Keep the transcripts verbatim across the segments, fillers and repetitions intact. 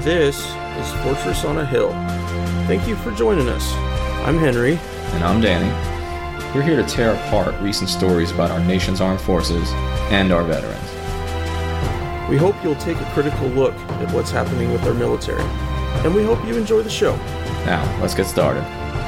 This is Fortress on a Hill. Thank you for joining us. I'm Henry. And I'm Danny. We're here to tear apart recent stories about our nation's armed forces and our veterans. We hope you'll take a critical look at what's happening with our military, and we hope you enjoy the show. Now, let's get started.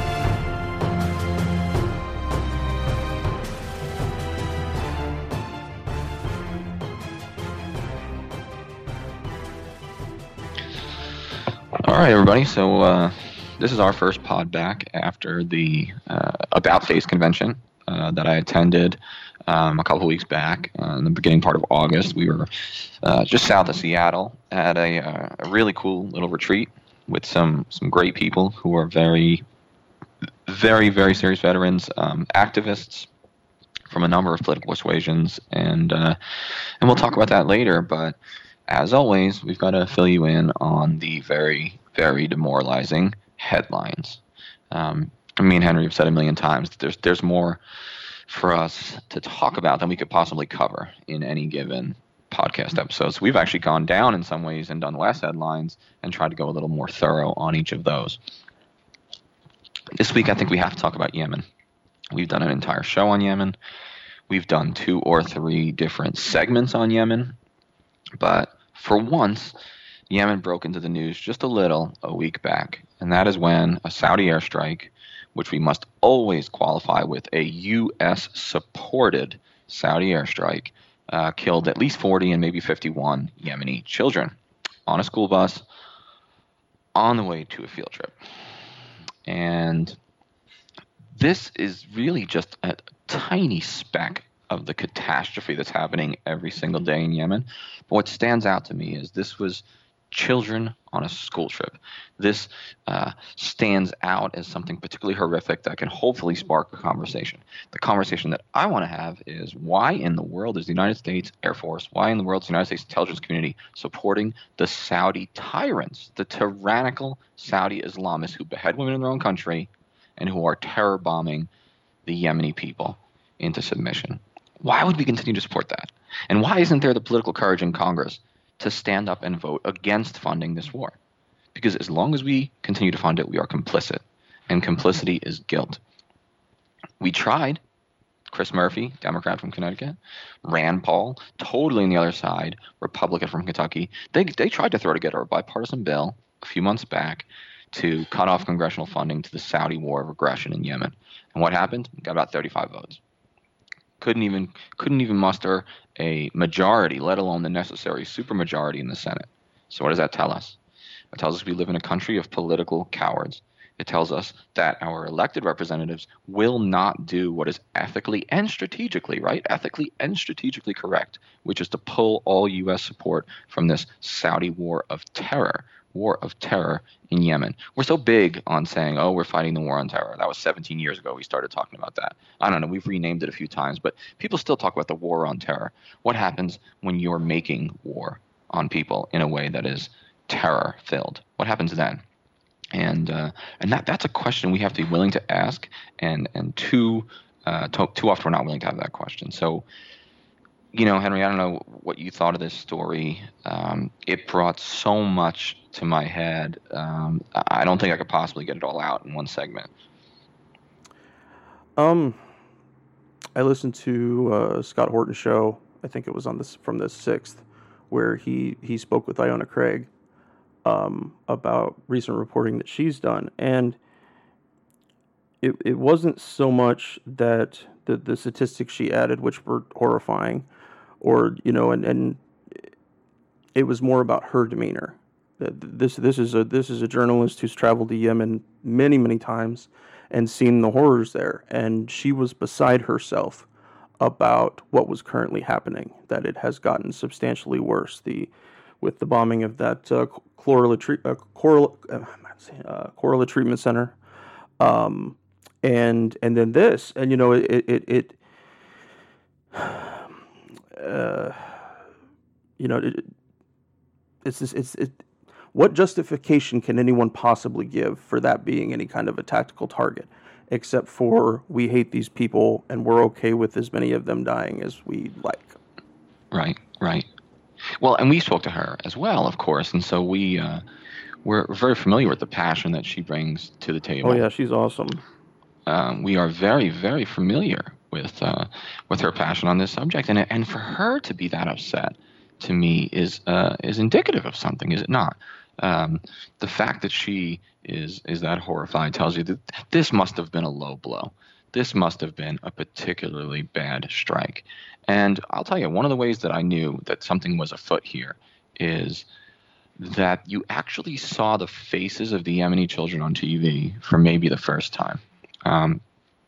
All right, everybody. So uh, this is our first pod back after the uh, About Face convention uh, that I attended um, a couple of weeks back uh, in the beginning part of August. We were uh, just south of Seattle at a, uh, a really cool little retreat with some some great people who are very, very, very serious veterans, um, activists from a number of political persuasions, and uh, and we'll talk about that later. But as always, we've got to fill you in on the very, very demoralizing headlines. Um, me and Henry have said a million times that there's there's more for us to talk about than we could possibly cover in any given podcast episode. So we've actually gone down in some ways and done less headlines and tried to go a little more thorough on each of those. This week, I think we have to talk about Yemen. We've done an entire show on Yemen. We've done two or three different segments on Yemen. But for once, Yemen broke into the news just a little a week back, and that is when a Saudi airstrike, which we must always qualify with a U S-supported Saudi airstrike, uh, killed at least forty and maybe fifty-one Yemeni children on a school bus on the way to a field trip. And this is really just a tiny speck of the catastrophe that's happening every single day in Yemen. But what stands out to me is this was children on a school trip. This uh, stands out as something particularly horrific that can hopefully spark a conversation. The conversation that I want to have is, why in the world is the United States Air Force, why in the world is the United States intelligence community supporting the Saudi tyrants, the tyrannical Saudi Islamists who behead women in their own country and who are terror bombing the Yemeni people into submission? Why would we continue to support that? And why isn't there the political courage in Congress to stand up and vote against funding this war? Because as long as we continue to fund it, we are complicit. And complicity is guilt. We tried. Chris Murphy, Democrat from Connecticut. Rand Paul, totally on the other side, Republican from Kentucky. They, they tried to throw together a bipartisan bill a few months back to cut off congressional funding to the Saudi war of aggression in Yemen. And what happened? We got about thirty-five votes. Couldn't even couldn't even muster a majority, let alone the necessary supermajority in the Senate. So what does that tell us? It tells us we live in a country of political cowards. It tells us that our elected representatives will not do what is ethically and strategically, right? Ethically and strategically correct, which is to pull all U S support from this Saudi war of terror. War of terror in Yemen. We're so big on saying, oh, we're fighting the war on terror. That was seventeen years ago we started talking about that. I don't know, we've renamed it a few times, but people still talk about the war on terror. What happens when you're making war on people in a way that is terror-filled? What happens then? And uh, and that that's a question we have to be willing to ask, and and too, uh, too, too often we're not willing to have that question. So, you know, Henry, I don't know what you thought of this story. Um, it brought so much to my head. Um, I don't think I could possibly get it all out in one segment. Um, I listened to uh, Scott Horton's show. I think it was on this from the sixth, where he, he spoke with Iona Craig um, about recent reporting that she's done, and it it wasn't so much that the the statistics she added, which were horrifying, or you know, and and it was more about her demeanor. This this is a this is a journalist who's traveled to Yemen many many times and seen the horrors there, and she was beside herself about what was currently happening. That it has gotten substantially worse. The with the bombing of that uh, Corella uh, Corella, uh, Corella treatment center, um, and and then this, and you know it it it. Uh, you know it, it's this it's it. What justification can anyone possibly give for that being any kind of a tactical target, except for we hate these people and we're okay with as many of them dying as we like? Right, right. Well, and we spoke to her as well, of course, and so we uh, we're very familiar with the passion that she brings to the table. Oh yeah, she's awesome. Um, we are very, very familiar with uh, with her passion on this subject, and and for her to be that upset, to me, is uh, is indicative of something, is it not? Um, the fact that she is is that horrified tells you that this must have been a low blow. This must have been a particularly bad strike. And I'll tell you, one of the ways that I knew that something was afoot here is that you actually saw the faces of the Yemeni children on T V for maybe the first time. Um,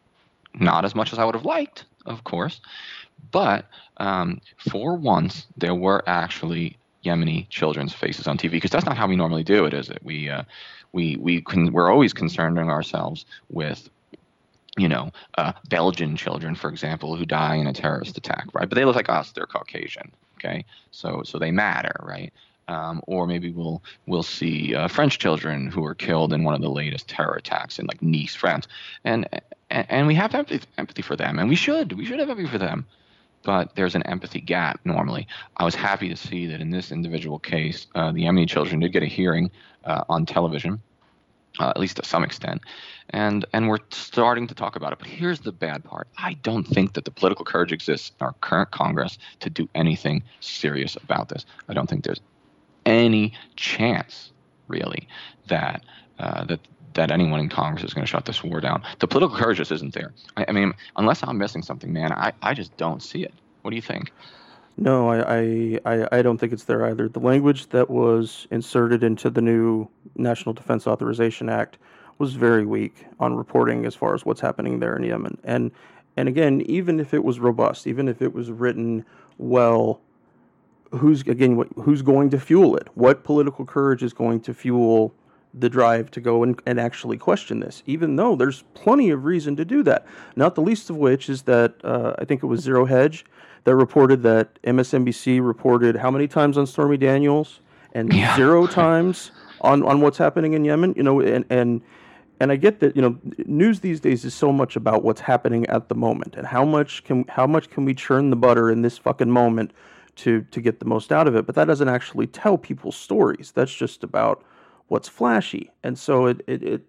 not as much as I would have liked, of course, but um, for once there were actually Yemeni children's faces on T V, because that's not how we normally do it, is it? We uh, we we can, we're always concerning ourselves with, you know, uh, Belgian children, for example, who die in a terrorist attack, right? But they look like us; they're Caucasian, okay? So so they matter, right? Um, or maybe we'll we'll see uh, French children who were killed in one of the latest terror attacks in like Nice, France, and and, and we have empathy, empathy for them, and we should we should have empathy for them. But there's an empathy gap normally. I was happy to see that in this individual case, uh, the Yemeni children did get a hearing uh, on television, uh, at least to some extent, and and we're starting to talk about it. But here's the bad part: I don't think that the political courage exists in our current Congress to do anything serious about this. I don't think there's any chance, really, that uh, that that anyone in Congress is going to shut this war down. The political courage just isn't there. I, I mean, unless I'm missing something, man, I, I just don't see it. What do you think? No, I, I, I don't think it's there either. The language that was inserted into the new National Defense Authorization Act was very weak on reporting as far as what's happening there in Yemen. And and again, even if it was robust, even if it was written well, who's again who's going to fuel it? What political courage is going to fuel the drive to go and, and actually question this, even though there's plenty of reason to do that, not the least of which is that uh, I think it was Zero Hedge that reported that M S N B C reported how many times on Stormy Daniels and Yeah. zero times on, on what's happening in Yemen, you know, and, and and I get that, you know, news these days is so much about what's happening at the moment and how much can how much can we churn the butter in this fucking moment to to get the most out of it, but that doesn't actually tell people stories. That's just about what's flashy. And so it, it, it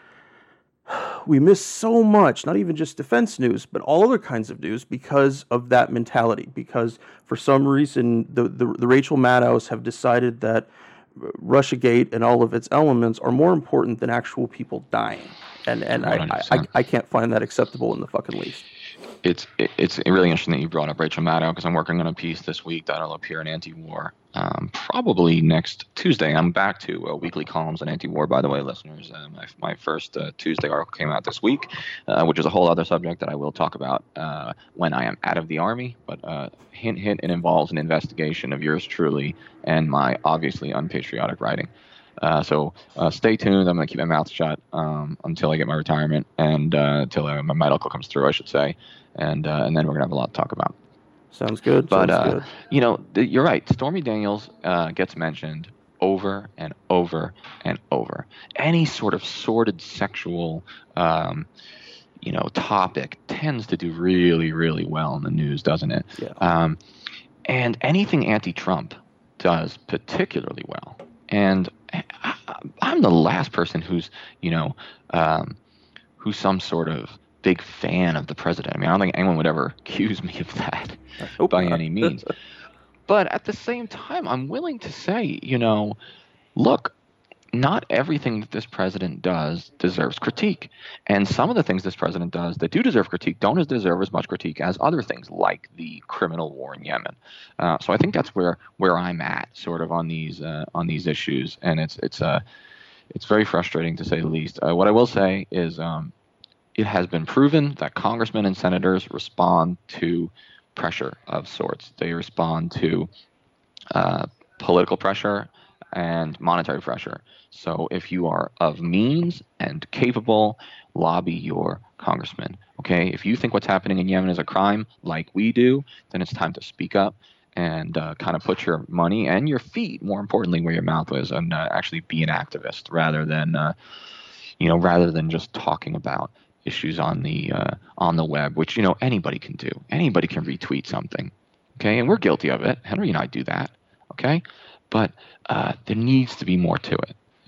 we miss so much, not even just defense news, but all other kinds of news because of that mentality. Because for some reason, the, the, the Rachel Maddows have decided that Russiagate and all of its elements are more important than actual people dying. And and I, I, I can't find that acceptable in the fucking least. It's it's really interesting that you brought up Rachel Maddow, because I'm working on a piece this week that'll appear in Anti-War um, probably next Tuesday. I'm back to uh, weekly columns on Anti-War, by the way, listeners. Uh, my my first uh, Tuesday article came out this week, uh, which is a whole other subject that I will talk about uh, when I am out of the Army. But uh, hint, hint, it involves an investigation of yours truly and my obviously unpatriotic writing. Uh, so uh, stay tuned. I'm going to keep my mouth shut um, until I get my retirement and uh, until uh, my medical comes through, I should say. And uh, and then we're going to have a lot to talk about. Sounds good. But, Sounds uh, good. you know, th- you're right. Stormy Daniels uh, gets mentioned over and over and over. Any sort of sordid sexual, um, you know, topic tends to do really, really well in the news, doesn't it? Yeah. Um, and anything anti-Trump does particularly well. And I, I'm the last person who's, you know, um, who's some sort of big fan of the president. I mean, I don't think anyone would ever accuse me of that by any means. But at the same time, I'm willing to say, you know, look, not everything that this president does deserves critique. And some of the things this president does that do deserve critique don't deserve as much critique as other things, like the criminal war in Yemen. Uh, so I think that's where where I'm at, sort of on these uh, on these issues, and it's it's uh, it's very frustrating to say the least. Uh, what I will say is, um, it has been proven that congressmen and senators respond to pressure of sorts. They respond to uh, political pressure and monetary pressure. So if you are of means and capable, lobby your congressman. Okay, if you think what's happening in Yemen is a crime, like we do, then it's time to speak up and uh, kind of put your money and your feet, more importantly, where your mouth is, and uh, actually be an activist rather than, uh, you know, rather than just talking about issues on the uh, on the web, which, you know, anybody can do. Anybody can retweet something. Okay, and we're guilty of it. Henry and I do that. Okay, but uh, there needs to be more to it.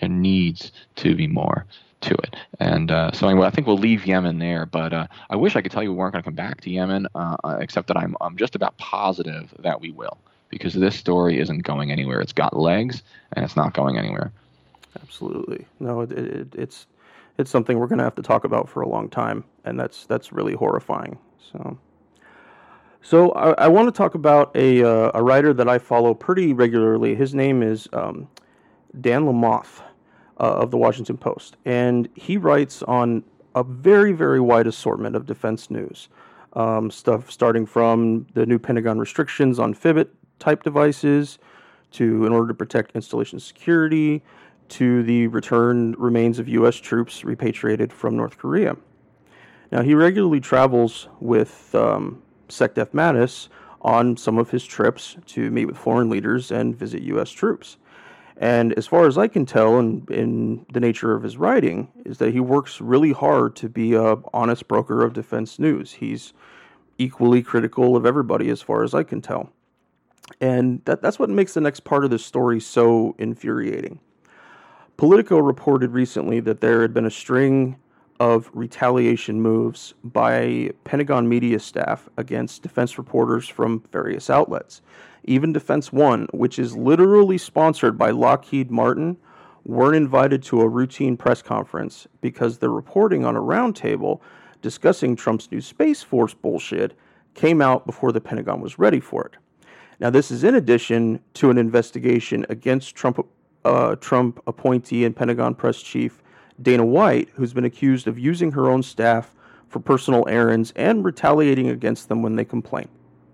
There needs to be more to it. And uh, so anyway, I think we'll leave Yemen there. But uh, I wish I could tell you we weren't going to come back to Yemen, uh, except that I'm I'm just about positive that we will, because this story isn't going anywhere. It's got legs, and it's not going anywhere. Absolutely. No, it, it, it's it's something we're going to have to talk about for a long time, and that's that's really horrifying. So, so I, I want to talk about a uh, a writer that I follow pretty regularly. His name is um, Dan Lamothe uh, of the Washington Post, and he writes on a very very wide assortment of defense news, um, stuff starting from the new Pentagon restrictions on Fitbit type devices, to in order to protect installation security, to the returned remains of U S troops repatriated from North Korea. Now, he regularly travels with um, SecDef Mattis on some of his trips to meet with foreign leaders and visit U S troops. And as far as I can tell, in, in the nature of his writing, is that he works really hard to be an honest broker of defense news. He's equally critical of everybody as far as I can tell. And that, that's what makes the next part of this story so infuriating. Politico reported recently that there had been a string of retaliation moves by Pentagon media staff against defense reporters from various outlets. Even Defense One, which is literally sponsored by Lockheed Martin, weren't invited to a routine press conference because their reporting on a roundtable discussing Trump's new Space Force bullshit came out before the Pentagon was ready for it. Now, this is in addition to an investigation against Trump Uh, Trump appointee and Pentagon press chief Dana White, who's been accused of using her own staff for personal errands and retaliating against them when they complain.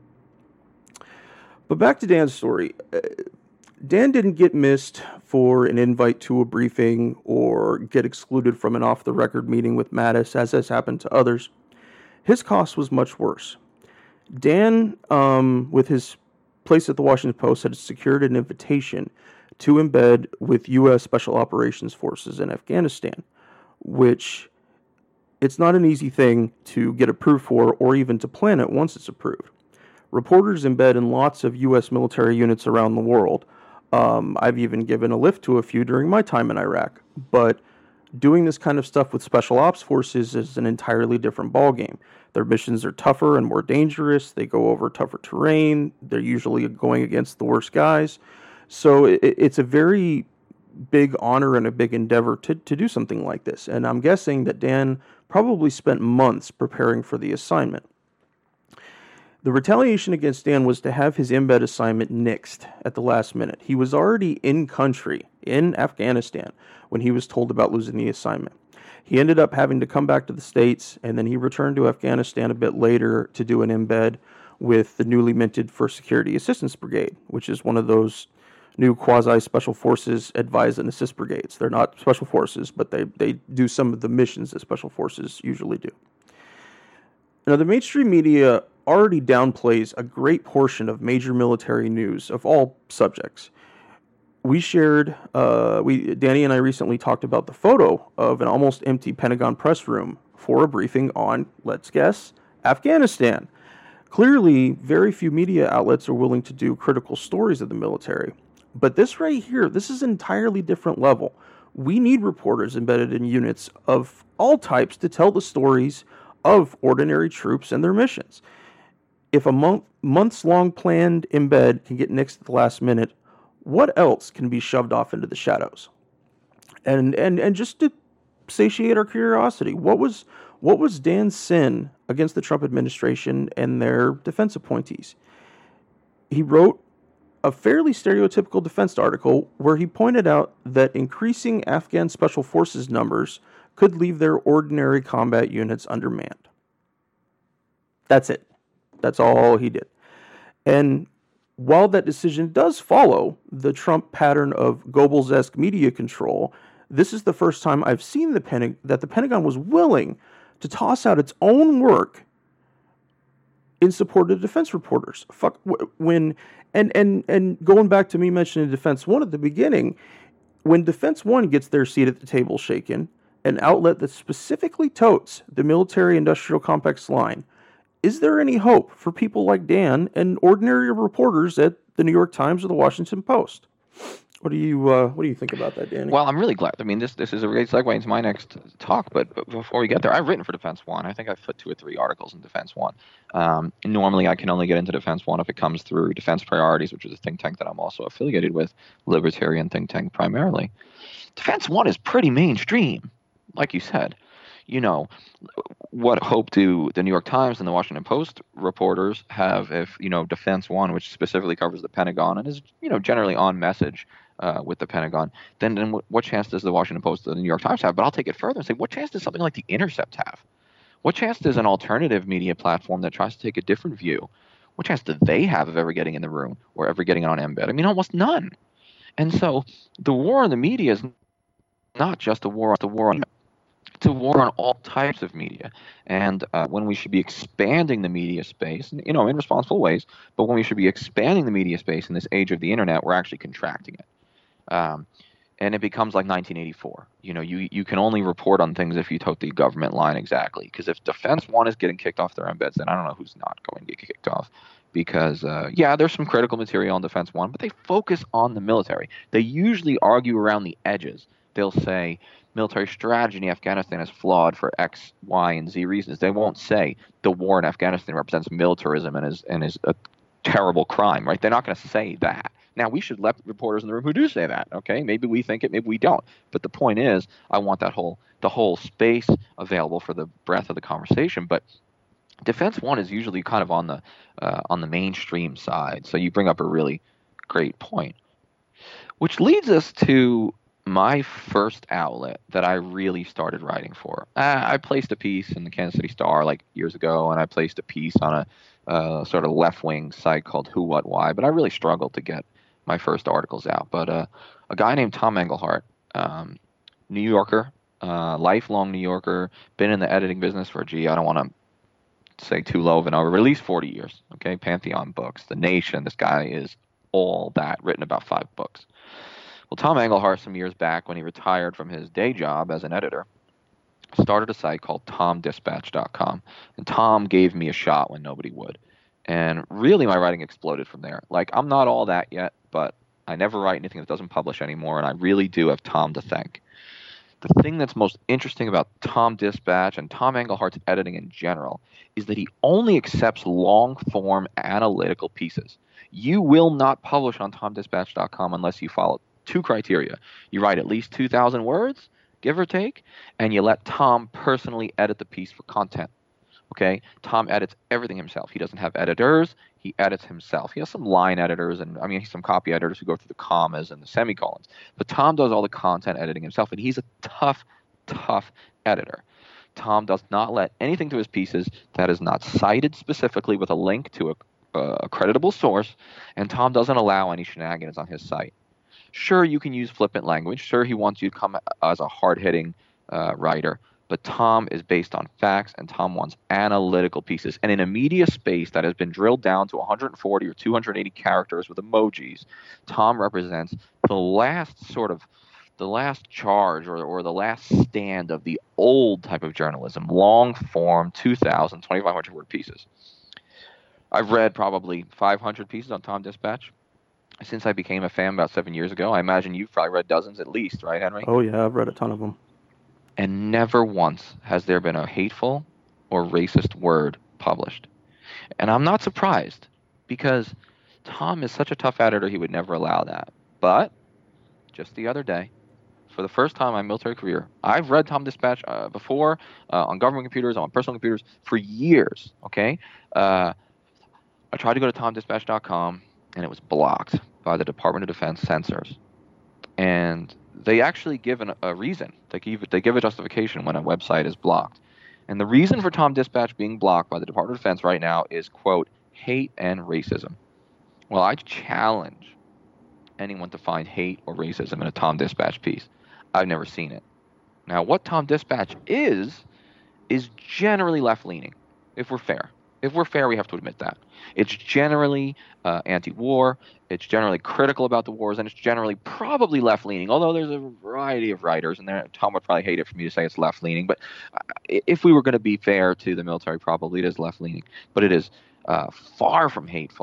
But back to Dan's story. Dan didn't get missed for an invite to a briefing or get excluded from an off-the-record meeting with Mattis, as has happened to others. His cost was much worse. Dan, um, with his place at the Washington Post, had secured an invitation to embed with U S Special Operations Forces in Afghanistan, which it's not an easy thing to get approved for or even to plan it once it's approved. Reporters embed in lots of U S military units around the world. Um, I've even given a lift to a few during my time in Iraq, but doing this kind of stuff with Special Ops Forces is an entirely different ballgame. Their missions are tougher and more dangerous. They go over tougher terrain. They're usually going against the worst guys. So it, it's a very big honor and a big endeavor to, to do something like this. And I'm guessing that Dan probably spent months preparing for the assignment. The retaliation against Dan was to have his embed assignment nixed at the last minute. He was already in country, in Afghanistan, when he was told about losing the assignment. He ended up having to come back to the States, and then he returned to Afghanistan a bit later to do an embed with the newly minted First Security Assistance Brigade, which is one of those new quasi-special forces advise and assist brigades. They're not special forces, but they, they do some of the missions that special forces usually do. Now, the mainstream media already downplays a great portion of major military news of all subjects. We shared, uh, we Danny and I recently talked about the photo of an almost empty Pentagon press room for a briefing on, let's guess, Afghanistan. Clearly, very few media outlets are willing to do critical stories of the military. But this right here, this is an entirely different level. We need reporters embedded in units of all types to tell the stories of ordinary troops and their missions. If a month, months-long planned embed can get nixed at the last minute, what else can be shoved off into the shadows? And and and just to satiate our curiosity, what was what was Dan's sin against the Trump administration and their defense appointees? He wrote a fairly stereotypical defense article where he pointed out that increasing Afghan special forces numbers could leave their ordinary combat units undermanned. That's it. That's all he did. And while that decision does follow the Trump pattern of Goebbels-esque media control, this is the first time I've seen the Pentagon, that the Pentagon was willing to toss out its own work in support of defense reporters. Fuck when and and and going back to me mentioning Defense One at the beginning, when Defense One gets their seat at the table shaken, an outlet that specifically totes the military-industrial complex line, is there any hope for people like Dan and ordinary reporters at the New York Times or the Washington Post? What do you uh, What do you think about that, Danny? Well, I'm really glad. I mean, this this is a great segue into my next talk. But, but before we get there, I've written for Defense One. I think I've put two or three articles in Defense One. Um, normally, I can only get into Defense One if it comes through Defense Priorities, which is a think tank that I'm also affiliated with, libertarian think tank primarily. Defense One is pretty mainstream, like you said. You know, what hope do the New York Times and the Washington Post reporters have if, you know, Defense One, which specifically covers the Pentagon and is, you know, generally on message uh, with the Pentagon, then, then what, what chance does the Washington Post or the New York Times have? But I'll take it further and say, what chance does something like The Intercept have? What chance does an alternative media platform that tries to take a different view, what chance do they have of ever getting in the room or ever getting on embed? I mean, almost none. And so the war on the media is not just a war on the war on It's a war on all types of media. And uh, when we should be expanding the media space, you know, in responsible ways, but when we should be expanding the media space in this age of the internet, we're actually contracting it. Um, and it becomes like nineteen eighty-four. You know, you, you can only report on things if you tote the government line exactly. Because if Defense One is getting kicked off their embeds, then I don't know who's not going to get kicked off. Because, uh, yeah, there's some critical material on Defense One, but they focus on the military. They usually argue around the edges. They'll say military strategy in Afghanistan is flawed for X, Y, and Z reasons. They won't say the war in Afghanistan represents militarism and is and is a terrible crime, right? They're not going to say that. Now, we should let reporters in the room who do say that, okay? Maybe we think it, maybe we don't. But the point is, I want that whole the whole space available for the breadth of the conversation. But Defense One is usually kind of on the uh, on the mainstream side. So you bring up a really great point, which leads us to my first outlet that I really started writing for. Uh, I placed a piece in the Kansas City Star like years ago, and I placed a piece on a uh, sort of left-wing site called Who, What, Why, but I really struggled to get my first articles out. But uh, a guy named Tom Engelhart, um, New Yorker, uh, lifelong New Yorker, been in the editing business for, gee, I don't want to say too low of a number, but at least forty years, okay? Pantheon Books, The Nation, this guy is all that, written about five books. Well, Tom Engelhart, some years back when he retired from his day job as an editor, started a site called tom dispatch dot com. And Tom gave me a shot when nobody would. And really my writing exploded from there. Like, I'm not all that yet, but I never write anything that doesn't publish anymore, and I really do have Tom to thank. The thing that's most interesting about Tom Dispatch and Tom Engelhart's editing in general is that he only accepts long-form analytical pieces. You will not publish on tom dispatch dot com unless you follow two criteria. You write at least two thousand words, give or take, and you let Tom personally edit the piece for content. Okay? Tom edits everything himself. He doesn't have editors. He edits himself. He has some line editors and, I mean, some copy editors who go through the commas and the semicolons. But Tom does all the content editing himself, and he's a tough, tough editor. Tom does not let anything to his pieces that is not cited specifically with a link to a, a creditable source, and Tom doesn't allow any shenanigans on his site. Sure, you can use flippant language. Sure, he wants you to come as a hard-hitting uh, writer. But Tom is based on facts, and Tom wants analytical pieces. And in a media space that has been drilled down to one hundred forty or two hundred eighty characters with emojis, Tom represents the last sort of, the last charge or, or the last stand of the old type of journalism, long-form, two thousand, twenty-five hundred word pieces. I've read probably five hundred pieces on Tom Dispatch since I became a fan about seven years ago. I imagine you've probably read dozens at least, right, Henry? Oh, yeah, I've read a ton of them. And never once has there been a hateful or racist word published. And I'm not surprised, because Tom is such a tough editor, he would never allow that. But just the other day, for the first time in my military career, I've read Tom Dispatch uh, before uh, on government computers, on personal computers, for years, okay? Uh, I tried to go to tom dispatch dot com, and it was blocked by the Department of Defense censors. And they actually give an, a reason. They give, they give a justification when a website is blocked. And the reason for Tom Dispatch being blocked by the Department of Defense right now is, quote, hate and racism. Well, I challenge anyone to find hate or racism in a Tom Dispatch piece. I've never seen it. Now, what Tom Dispatch is, is generally left-leaning, if we're fair. If we're fair, we have to admit that. It's generally uh, anti-war, it's generally critical about the wars, and it's generally probably left-leaning, although there's a variety of writers, and there, Tom would probably hate it for me to say it's left-leaning, but uh, if we were going to be fair to the military, probably it is left-leaning. But it is uh, far from hateful,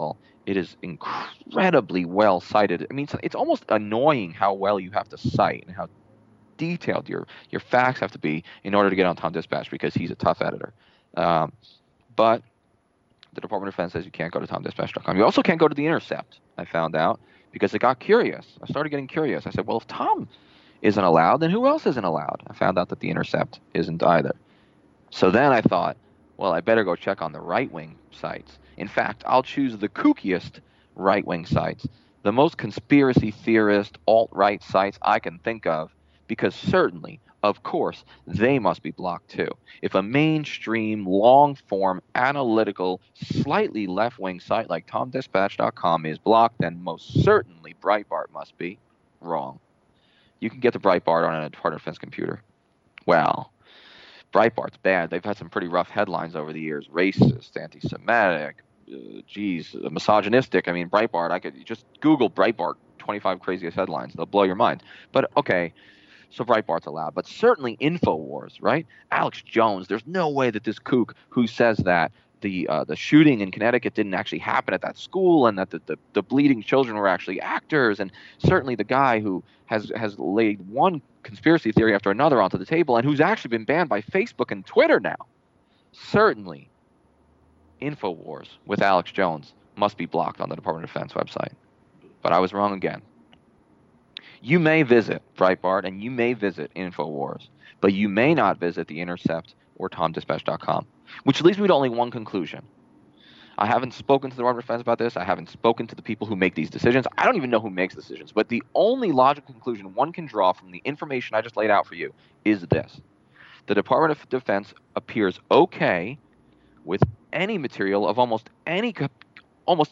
It is incredibly well cited. I mean, it's, it's almost annoying how well you have to cite and how detailed your your facts have to be in order to get on Tom Dispatch, because he's a tough editor. Um, but the Department of Defense says you can't go to tom dispatch dot com. You also can't go to The Intercept, I found out, because it got curious. I started getting curious. I said, well, if Tom isn't allowed, then who else isn't allowed? I found out that The Intercept isn't either. So then I thought, well, I better go check on the right-wing sites. In fact, I'll choose the kookiest right-wing sites, the most conspiracy theorist, alt-right sites I can think of, because certainly, of course, they must be blocked too. If a mainstream, long-form, analytical, slightly left-wing site like tom dispatch dot com is blocked, then most certainly Breitbart must be. Wrong. You can get to Breitbart on a Department of Defense computer. Well, Breitbart's bad. They've had some pretty rough headlines over the years. Racist, anti-Semitic, uh, geez, misogynistic. I mean, Breitbart, I could just Google Breitbart twenty-five craziest headlines. They'll blow your mind. But, okay, so Breitbart's allowed. But certainly InfoWars, right? Alex Jones, there's no way that this kook who says that the uh, the shooting in Connecticut didn't actually happen at that school, and that the, the, the bleeding children were actually actors, and certainly the guy who has has laid one conspiracy theory after another onto the table, and who's actually been banned by Facebook and Twitter now. Certainly, InfoWars with Alex Jones must be blocked on the Department of Defense website. But I was wrong again. You may visit Breitbart and you may visit InfoWars, but you may not visit The Intercept or tom dispatch dot com, which leads me to only one conclusion. I haven't spoken to the Department of Defense about this. I haven't spoken to the people who make these decisions. I don't even know who makes decisions. But the only logical conclusion one can draw from the information I just laid out for you is this. The Department of Defense appears okay with any material of almost any almost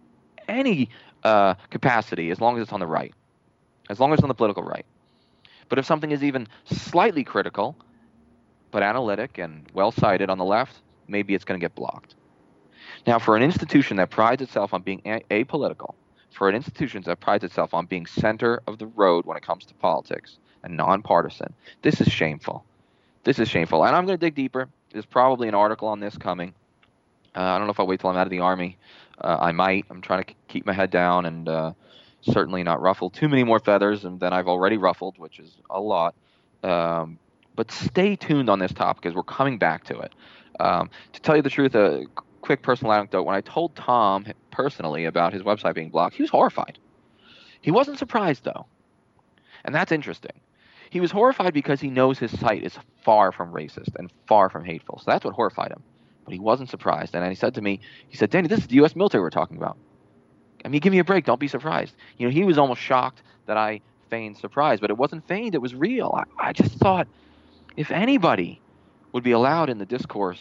any uh, capacity, as long as it's on the right, as long as it's on the political right. But if something is even slightly critical, but analytic and well-cited on the left, maybe it's going to get blocked. Now, for an institution that prides itself on being a- apolitical, for an institution that prides itself on being center of the road when it comes to politics and nonpartisan, this is shameful. This is shameful. And I'm going to dig deeper. There's probably an article on this coming. Uh, I don't know if I'll wait till I'm out of the Army. Uh, I might. I'm trying to k- keep my head down and uh, certainly not ruffle too many more feathers than I've already ruffled, which is a lot. Um, but stay tuned on this topic as we're coming back to it. Um, to tell you the truth, a quick personal anecdote. When I told Tom personally about his website being blocked, he was horrified. He wasn't surprised, though. And that's interesting. He was horrified because he knows his site is far from racist and far from hateful. So that's what horrified him. But he wasn't surprised. And then he said to me, he said, Danny, this is the U S military we're talking about. I mean, give me a break. Don't be surprised. You know, he was almost shocked that I feigned surprise. But it wasn't feigned. It was real. I, I just thought if anybody would be allowed in the discourse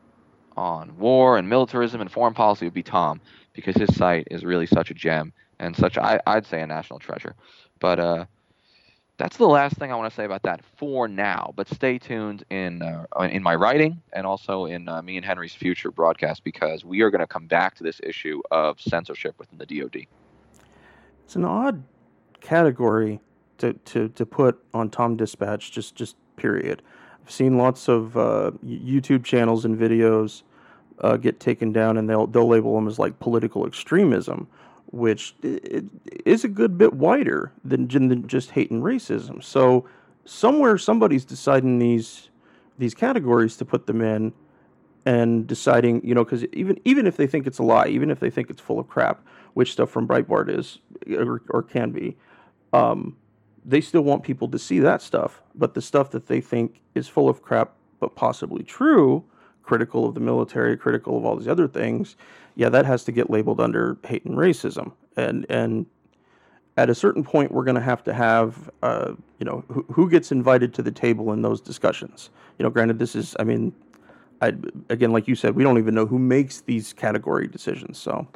on war and militarism and foreign policy, it would be Tom, because his site is really such a gem and such, I, I'd say, a national treasure. But uh, that's the last thing I want to say about that for now. But stay tuned in uh, in my writing and also in uh, me and Henry's future broadcast, because we are going to come back to this issue of censorship within the D O D. It's an odd category to, to, to put on Tom Dispatch, just, just period. I've seen lots of uh, YouTube channels and videos uh, get taken down, and they'll they'll label them as like political extremism, which is a good bit wider than, than just hate and racism. So somewhere somebody's deciding these these categories to put them in, and deciding, you know, because even even if they think it's a lie, even if they think it's full of crap, which stuff from Breitbart is or, or can be, um, they still want people to see that stuff. But the stuff that they think is full of crap but possibly true, critical of the military, critical of all these other things, yeah, that has to get labeled under hate and racism. And and at a certain point, we're going to have to have, uh, you know, who, who gets invited to the table in those discussions. You know, granted, this is, I mean, I again, like you said, we don't even know who makes these category decisions. So,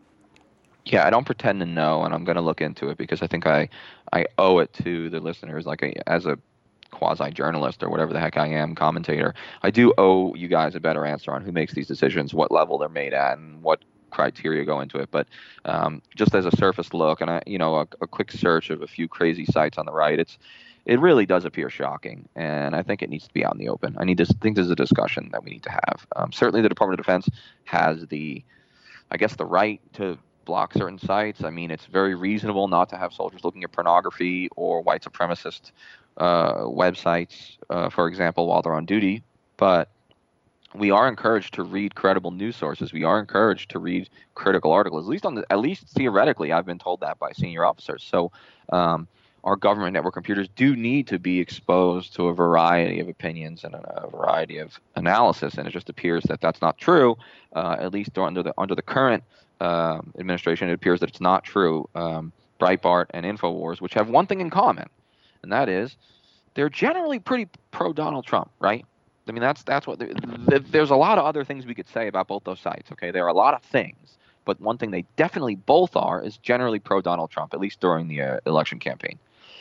yeah, I don't pretend to know, and I'm going to look into it because I think I, I owe it to the listeners, like a, as a quasi-journalist or whatever the heck I am, commentator. I do owe you guys a better answer on who makes these decisions, what level they're made at, and what criteria go into it. But um, just as a surface look, and I, you know, a, a quick search of a few crazy sites on the right, it's it really does appear shocking, and I think it needs to be out in the open. I need to think this is a discussion that we need to have. Um, certainly, the Department of Defense has the, I guess, the right to block certain sites. I mean, it's very reasonable not to have soldiers looking at pornography or white supremacist uh, websites, uh, for example, while they're on duty. But we are encouraged to read credible news sources. We are encouraged to read critical articles. At least on the, at least theoretically, I've been told that by senior officers. So um, our government network computers do need to be exposed to a variety of opinions and a, a variety of analysis. And it just appears that that's not true. Uh, at least under the under the current um, administration, it appears that it's not true. Um, Breitbart and Infowars, which have one thing in common, and that is they're generally pretty pro Donald Trump, right? I mean, that's that's what there's a lot of other things we could say about both those sites. Okay, there are a lot of things, but one thing they definitely both are is generally pro Donald Trump, at least during the uh, election campaign.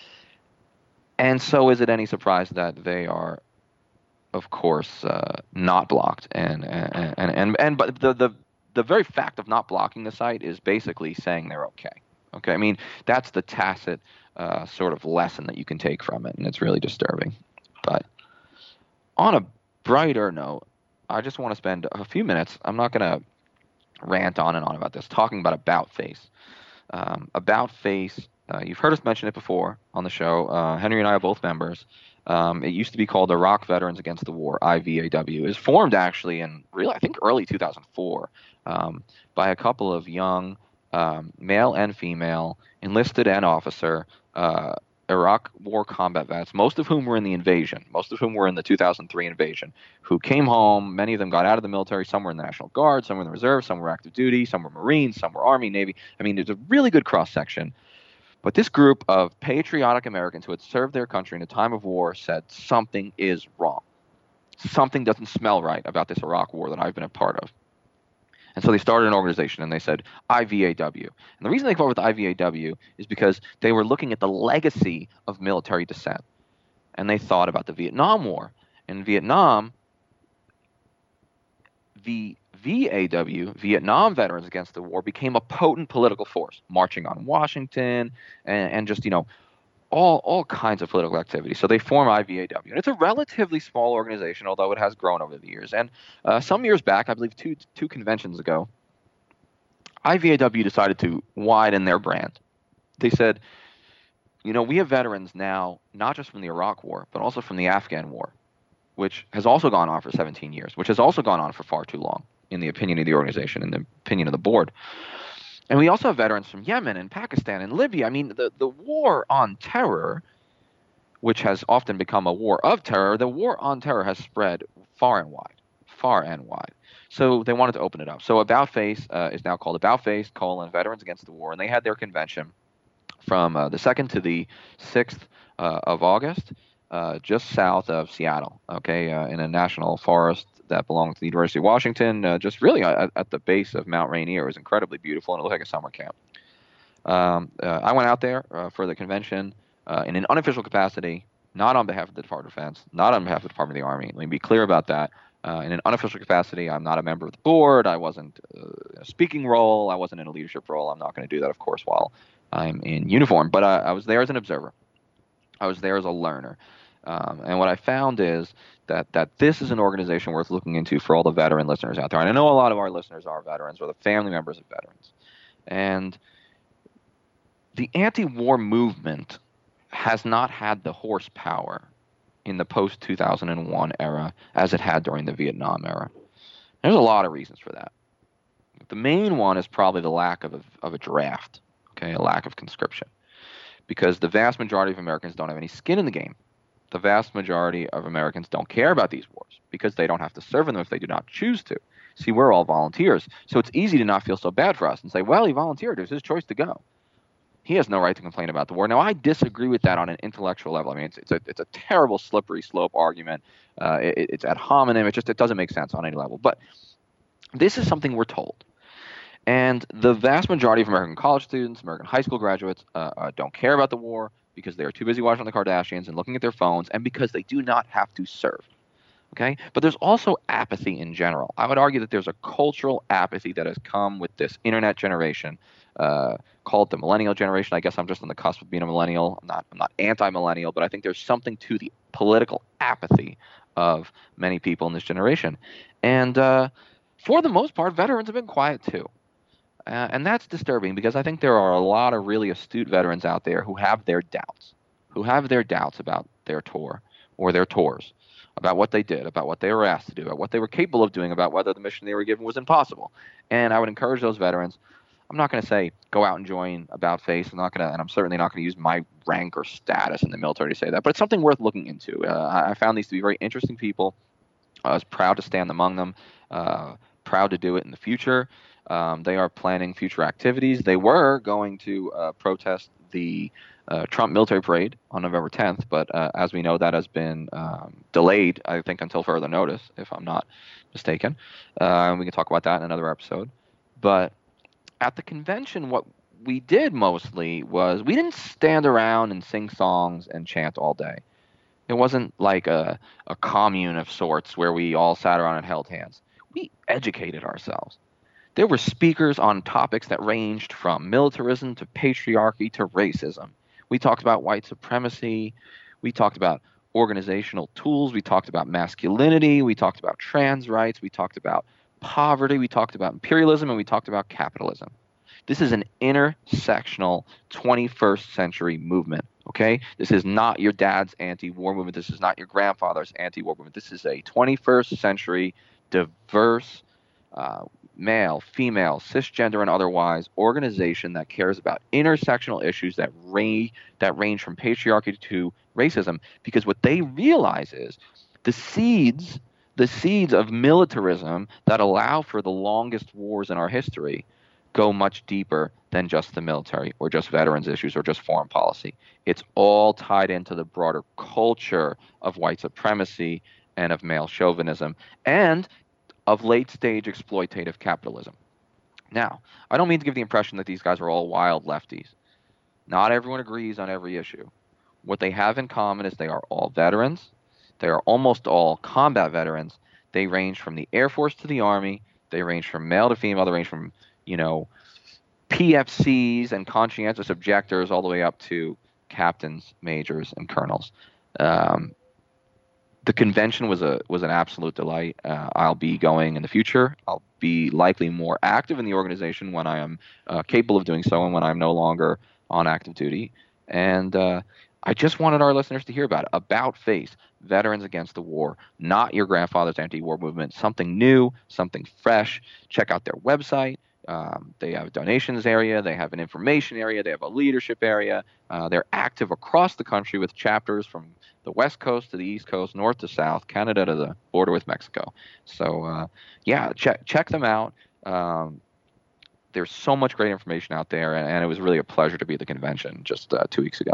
And so, is it any surprise that they are, of course, uh, not blocked? And and and and, and but the the the very fact of not blocking the site is basically saying they're okay. Okay, I mean that's the tacit uh, sort of lesson that you can take from it, and it's really disturbing. But on a brighter note, I just want to spend a few minutes. I'm not going to rant on and on about this, talking about About Face. Um, About Face, uh, you've heard us mention it before on the show. Uh, Henry and I are both members. Um, it used to be called Iraq Veterans Against the War, I V A W. It was formed actually in, really, I think, early two thousand four um, by a couple of young, um, male and female, enlisted and officer, uh, Iraq War combat vets, most of whom were in the invasion, most of whom were in the two thousand three invasion, who came home. Many of them got out of the military. Some were in the National Guard, some were in the Reserve, some were active duty, some were Marines, some were Army, Navy. I mean, there's a really good cross-section. But this group of patriotic Americans who had served their country in a time of war said something is wrong. Something doesn't smell right about this Iraq war that I've been a part of. And so they started an organization, and they said I V A W. And the reason they came up with I V A W is because they were looking at the legacy of military dissent. And they thought about the Vietnam War. In Vietnam, the V A W, Vietnam Veterans Against the War, became a potent political force, marching on Washington and, and just, you know, all all kinds of political activity. So they form I V A W. And it's a relatively small organization, although it has grown over the years. And uh, some years back, I believe two two conventions ago, I V A W decided to widen their brand. They said, you know, we have veterans now, not just from the Iraq War, but also from the Afghan War, which has also gone on for seventeen years, which has also gone on for far too long, in the opinion of the organization, in the opinion of the board. And we also have veterans from Yemen and Pakistan and Libya. I mean, the, the war on terror, which has often become a war of terror, the war on terror has spread far and wide, far and wide. So they wanted to open it up. So About Face uh, is now called About Face, colon, Veterans Against the War. And they had their convention from uh, the second to the sixth uh, of August, uh, just south of Seattle, okay, uh, in a national forest that belongs to the University of Washington, uh, just really at, at the base of Mount Rainier. It was incredibly beautiful, and it looked like a summer camp. Um, uh, I went out there uh, for the convention uh, in an unofficial capacity, not on behalf of the Department of Defense, not on behalf of the Department of the Army. Let me be clear about that. Uh, in an unofficial capacity, I'm not a member of the board. I wasn't uh, a speaking role. I wasn't in a leadership role. I'm not going to do that, of course, while I'm in uniform. But uh, I was there as an observer. I was there as a learner. Um, and what I found is that that this is an organization worth looking into for all the veteran listeners out there. And I know a lot of our listeners are veterans or the family members of veterans. And the anti-war movement has not had the horsepower in the post two thousand one era as it had during the Vietnam era. There's a lot of reasons for that. The main one is probably the lack of a, of a draft, okay, a lack of conscription, because the vast majority of Americans don't have any skin in the game. The vast majority of Americans don't care about these wars because they don't have to serve in them if they do not choose to. See, we're all volunteers, so it's easy to not feel so bad for us and say, well, he volunteered. It was his choice to go. He has no right to complain about the war. Now, I disagree with that on an intellectual level. I mean, it's, it's, a, it's a terrible slippery slope argument. Uh, it, it's ad hominem. It just it doesn't make sense on any level. But this is something we're told. And the vast majority of American college students, American high school graduates, uh, uh, don't care about the war because they are too busy watching the Kardashians and looking at their phones, and because they do not have to serve. Okay? But there's also apathy in general. I would argue that there's a cultural apathy that has come with this internet generation, uh, called the millennial generation. I guess I'm just on the cusp of being a millennial. I'm not, I'm not anti-millennial, but I think there's something to the political apathy of many people in this generation. And uh, for the most part, veterans have been quiet too. Uh, and that's disturbing because I think there are a lot of really astute veterans out there who have their doubts, who have their doubts about their tour or their tours, about what they did, about what they were asked to do, about what they were capable of doing, about whether the mission they were given was impossible. And I would encourage those veterans. I'm not going to say go out and join About Face. I'm not going to, and I'm certainly not going to use my rank or status in the military to say that. But it's something worth looking into. Uh, I found these to be very interesting people. I was proud to stand among them. Uh, proud to do it in the future. Um, they are planning future activities. They were going to uh, protest the uh, Trump military parade on November tenth, but uh, as we know, that has been um, delayed, I think, until further notice, if I'm not mistaken. Uh, and we can talk about that in another episode. But at the convention, what we did mostly was we didn't stand around and sing songs and chant all day. It wasn't like a, a commune of sorts where we all sat around and held hands. We educated ourselves. There were speakers on topics that ranged from militarism to patriarchy to racism. We talked about white supremacy. We talked about organizational tools. We talked about masculinity. We talked about trans rights. We talked about poverty. We talked about imperialism, and we talked about capitalism. This is an intersectional twenty-first century movement, okay? This is not your dad's anti-war movement. This is not your grandfather's anti-war movement. This is a twenty-first century diverse uh, male, female, cisgender, and otherwise organization that cares about intersectional issues that, ra- that range from patriarchy to racism, because what they realize is the seeds, the seeds of militarism that allow for the longest wars in our history go much deeper than just the military or just veterans issues or just foreign policy. It's all tied into the broader culture of white supremacy and of male chauvinism and of late-stage exploitative capitalism. Now, I don't mean to give the impression that these guys are all wild lefties. Not everyone agrees on every issue. What they have in common is they are all veterans. They are almost all combat veterans. They range from the Air Force to the Army. They range from male to female. They range from, you know, P F Cs and conscientious objectors all the way up to captains, majors, and colonels. Um, the convention was a was an absolute delight. Uh, I'll be going in the future. I'll be likely more active in the organization when I am uh, capable of doing so and when I'm no longer on active duty. And uh, I just wanted our listeners to hear about it. About Face, Veterans Against the War, not your grandfather's anti-war movement. Something new, something fresh. Check out their website. Um, they have a donations area. They have an information area. They have a leadership area. Uh, they're active across the country with chapters from the West Coast to the East Coast, north to south, Canada to the border with Mexico. So, uh, yeah, check check them out. Um, there's so much great information out there, and, and it was really a pleasure to be at the convention just uh, two weeks ago.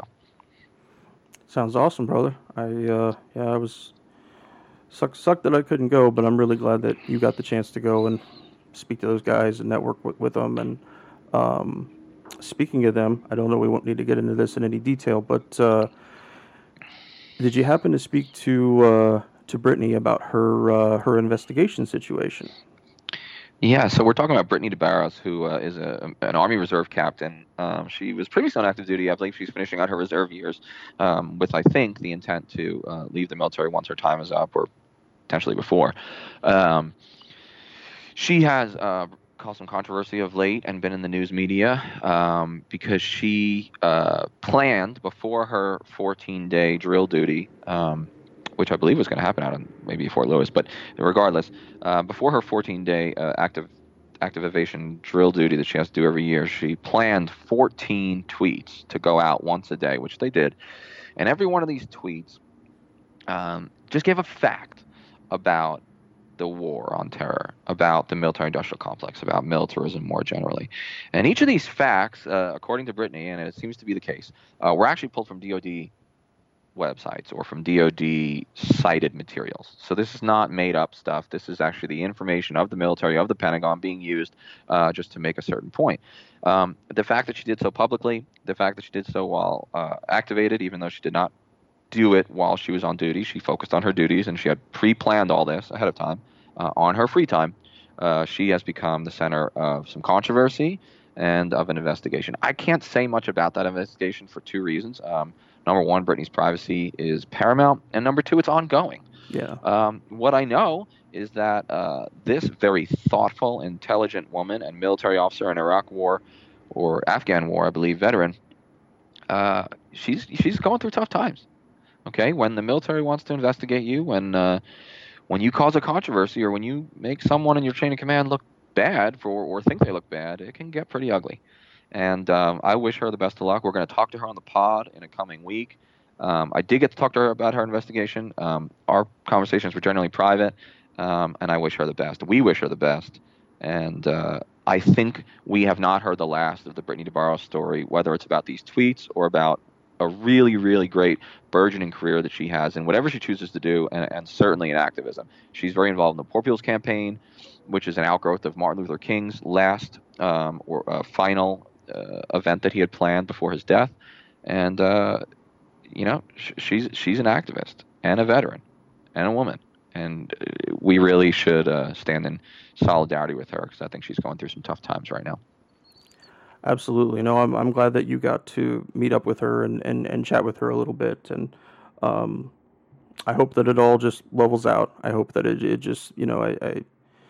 Sounds awesome, brother. I uh, yeah, I was sucked sucked that I couldn't go, but I'm really glad that you got the chance to go and speak to those guys and network with, with them. And um, speaking of them, I don't know, we won't need to get into this in any detail, but uh, did you happen to speak to uh, to Brittany about her uh, her investigation situation? Yeah, so we're talking about Brittany DeBarros, who uh, is a, an Army Reserve captain. Um, she was previously on active duty. I believe she's finishing out her reserve years um, with, I think, the intent to uh, leave the military once her time is up or potentially before. Um, she has uh, caused some controversy of late and been in the news media um, because she uh, planned before her fourteen-day drill duty, um, which I believe was going to happen out in maybe Fort Lewis, but regardless, uh, before her fourteen-day uh, active activation drill duty that she has to do every year, she planned fourteen tweets to go out once a day, which they did. And every one of these tweets um, just gave a fact about the war on terror, about the military-industrial complex, about militarism more generally. And each of these facts, uh, according to Brittany, and it seems to be the case, uh, were actually pulled from D O D websites or from D O D cited materials. So this is not made up stuff. This is actually the information of the military, of the Pentagon being used uh, just to make a certain point. Um, the fact that she did so publicly, the fact that she did so while uh, activated, even though she did not do it while she was on duty, she focused on her duties and she had pre-planned all this ahead of time uh, on her free time. Uh, she has become the center of some controversy and of an investigation. I can't say much about that investigation for two reasons. Um, Number one, Brittany's privacy is paramount. And number two, it's ongoing. Yeah. Um, what I know is that uh, this very thoughtful, intelligent woman and military officer in Iraq War or Afghan War, I believe, veteran, uh, she's she's going through tough times. Okay, when the military wants to investigate you, when uh, when you cause a controversy, or when you make someone in your chain of command look bad for or think they look bad, it can get pretty ugly. And um, I wish her the best of luck. We're going to talk to her on the pod in a coming week. Um, I did get to talk to her about her investigation. Um, our conversations were generally private, um, and I wish her the best. We wish her the best. And uh, I think we have not heard the last of the Brittany DeBarros story, whether it's about these tweets or about a really, really great burgeoning career that she has in whatever she chooses to do, and, and certainly in activism. She's very involved in the Poor People's Campaign, which is an outgrowth of Martin Luther King's last um, or uh, final uh, event that he had planned before his death. And, uh, you know, sh- she's she's an activist and a veteran and a woman. And we really should uh, stand in solidarity with her, because I think she's going through some tough times right now. Absolutely. No, I'm I'm glad that you got to meet up with her and, and, and chat with her a little bit. And um, I hope that it all just levels out. I hope that it, it just, you know, I, I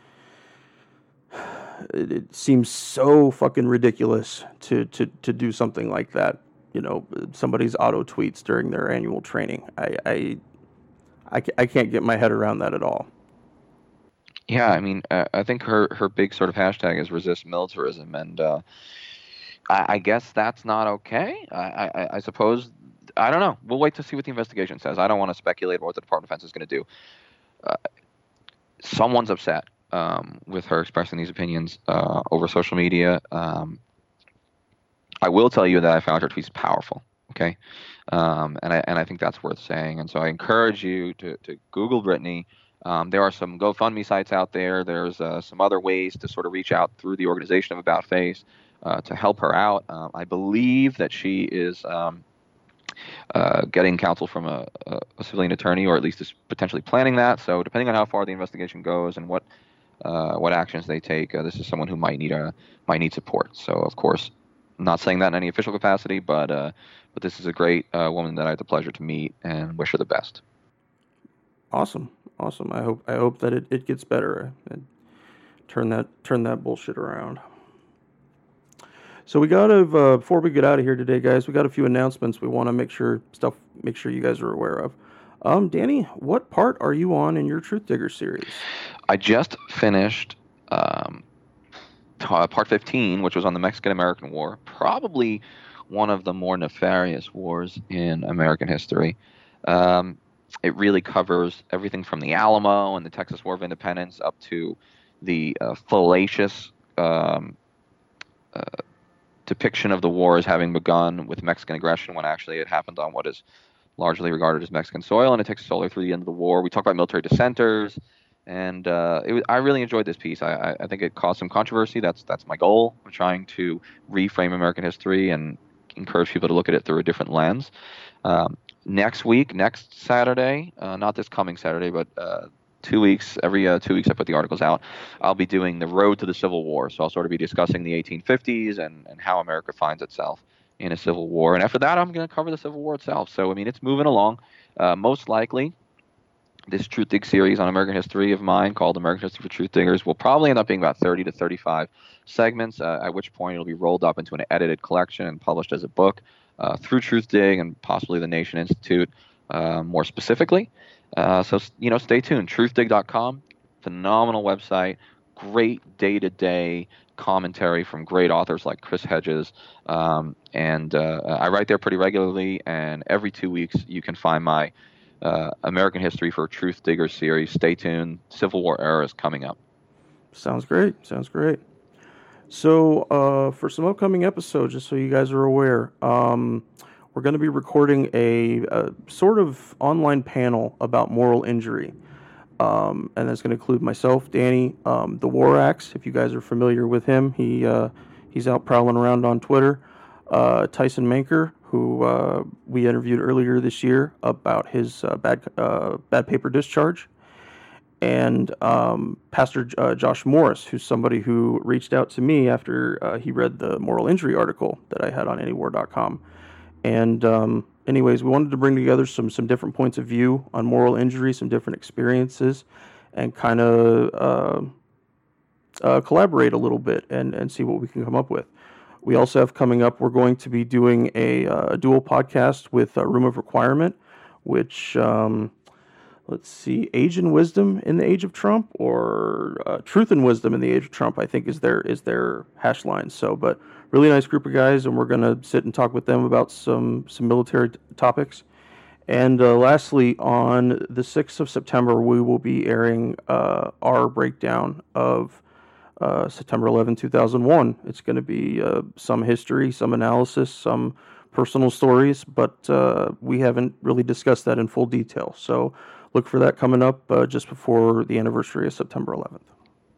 it, it seems so fucking ridiculous to, to, to do something like that. You know, somebody's auto tweets during their annual training. I, I, I, I can't get my head around that at all. Yeah, I mean, uh, I think her, her big sort of hashtag is resist militarism, and uh, I, I guess that's not okay. I, I, I suppose, I don't know. We'll wait to see what the investigation says. I don't want to speculate what the Department of Defense is going to do. Uh, someone's upset um, with her expressing these opinions uh, over social media. Um, I will tell you that I found her tweets powerful. Okay, um, and I and I think that's worth saying. And so I encourage you to to Google Brittany. Um, there are some GoFundMe sites out there. There's uh, some other ways to sort of reach out through the organization of About Face uh, to help her out. Um, I believe that she is um, uh, getting counsel from a, a, a civilian attorney, or at least is potentially planning that. So depending on how far the investigation goes and what uh, what actions they take, uh, this is someone who might need a might need support. So of course, I'm not saying that in any official capacity, but uh, but this is a great uh, woman that I had the pleasure to meet, and wish her the best. Awesome, awesome. I hope I hope that it, it gets better. And turn that turn that bullshit around. So we got to uh, before we get out of here today, guys, we got a few announcements we want to make sure stuff make sure you guys are aware of. Um, Danny, what part are you on in your Truth Digger series? I just finished um, t- part fifteen, which was on the Mexican-American War, probably one of the more nefarious wars in American history. Um, it really covers everything from the Alamo and the Texas War of Independence up to the uh, fallacious um, uh, depiction of the war as having begun with Mexican aggression, when actually it happened on what is largely regarded as Mexican soil, and it takes us all the way through the end of the war. We talk about military dissenters, and uh, it was, I really enjoyed this piece. I, I, I think it caused some controversy. That's that's my goal. I'm trying to reframe American history and encourage people to look at it through a different lens. Um, next week, next Saturday, uh, not this coming Saturday, but uh, two weeks, every uh, two weeks I put the articles out, I'll be doing the road to the Civil War. So I'll sort of be discussing the eighteen fifties and, and how America finds itself in a civil war. And after that, I'm going to cover the Civil War itself. So, I mean, it's moving along. Uh, most likely, this Truth Dig series on American history of mine, called American History for Truth Diggers, will probably end up being about thirty to thirty-five segments, uh, at which point it'll be rolled up into an edited collection and published as a book uh, through Truth Dig and possibly the Nation Institute uh, more specifically. Uh, so, you know, stay tuned. truth dig dot com, phenomenal website, great day-to-day commentary from great authors like Chris Hedges. Um, and uh, I write there pretty regularly, and every two weeks you can find my uh, American History for Truth Diggers series. Stay tuned. Civil War era is coming up. Sounds great. Sounds great. So uh, for some upcoming episodes, just so you guys are aware, um, we're going to be recording a, a sort of online panel about moral injury. Um, and that's going to include myself, Danny, um, the War Axe, if you guys are familiar with him. He uh, he's out prowling around on Twitter. Uh, Tyson Manker, who uh, we interviewed earlier this year about his uh, bad uh, bad paper discharge. And um, Pastor uh, Josh Morris, who's somebody who reached out to me after uh, he read the moral injury article that I had on anywar dot com. And um, anyways, we wanted to bring together some some different points of view on moral injury, some different experiences, and kind of uh, uh, collaborate a little bit and, and see what we can come up with. We also have coming up, we're going to be doing a, uh, a dual podcast with uh, Room of Requirement, which, um, let's see, Age and Wisdom in the Age of Trump, or uh, Truth and Wisdom in the Age of Trump, I think is their, is their hash line. So, but really nice group of guys, and we're going to sit and talk with them about some, some military t- topics. And uh, lastly, on the sixth of September, we will be airing uh, our breakdown of Uh, September eleventh, two thousand one. It's going to be uh, some history, some analysis, some personal stories, but uh, we haven't really discussed that in full detail. So look for that coming up uh, just before the anniversary of September eleventh.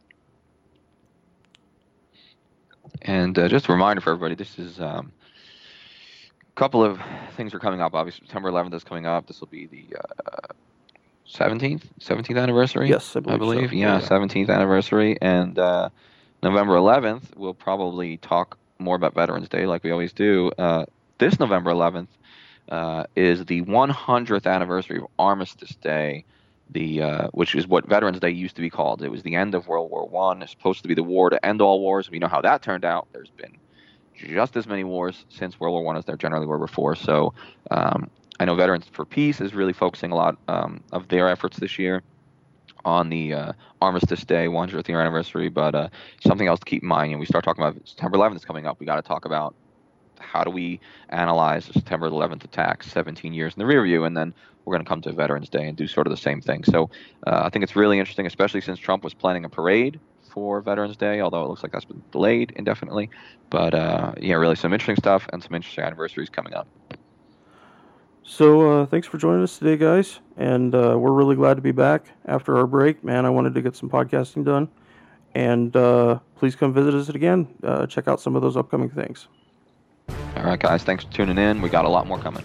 And uh, just a reminder for everybody, this is um, a couple of things are coming up. Obviously, September eleventh is coming up. This will be the uh, seventeenth, seventeenth anniversary. Yes, I believe, I believe. so. Yeah, yeah, seventeenth anniversary, and uh, November eleventh we'll probably talk more about Veterans Day, like we always do. Uh, this November eleventh uh, is the one hundredth anniversary of Armistice Day, the uh, which is what Veterans Day used to be called. It was the end of World War One. It's supposed to be the war to end all wars. We know how that turned out. There's been just as many wars since World War One as there generally were before. So. Um, I know Veterans for Peace is really focusing a lot um, of their efforts this year on the uh, Armistice Day one hundredth year anniversary, but uh, something else to keep in mind. And we start talking about September eleventh is coming up. We got to talk about how do we analyze the September eleventh attacks, seventeen years in the rear view, and then we're going to come to Veterans Day and do sort of the same thing. So uh, I think it's really interesting, especially since Trump was planning a parade for Veterans Day, although it looks like that's been delayed indefinitely. But uh, yeah, really some interesting stuff and some interesting anniversaries coming up. So uh, thanks for joining us today, guys, and uh, we're really glad to be back after our break. Man, I wanted to get some podcasting done, and uh, please come visit us again. Uh, check out some of those upcoming things. All right, guys, thanks for tuning in. We got a lot more coming.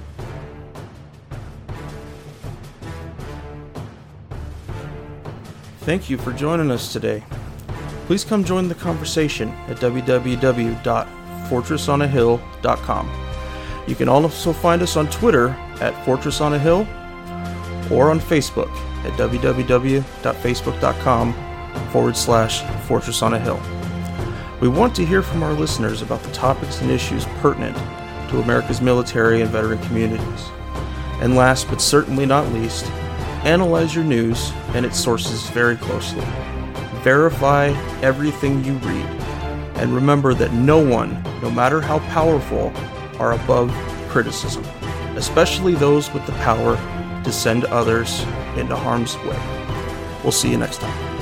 Thank you for joining us today. Please come join the conversation at w w w dot fortress on a hill dot com. You can also find us on Twitter at Fortress on a Hill or on Facebook at w w w dot facebook dot com forward slash Fortress on a Hill. We want to hear from our listeners about the topics and issues pertinent to America's military and veteran communities. And last but certainly not least, analyze your news and its sources very closely. Verify everything you read. And remember that no one, no matter how powerful, are above criticism, especially those with the power to send others into harm's way. We'll see you next time.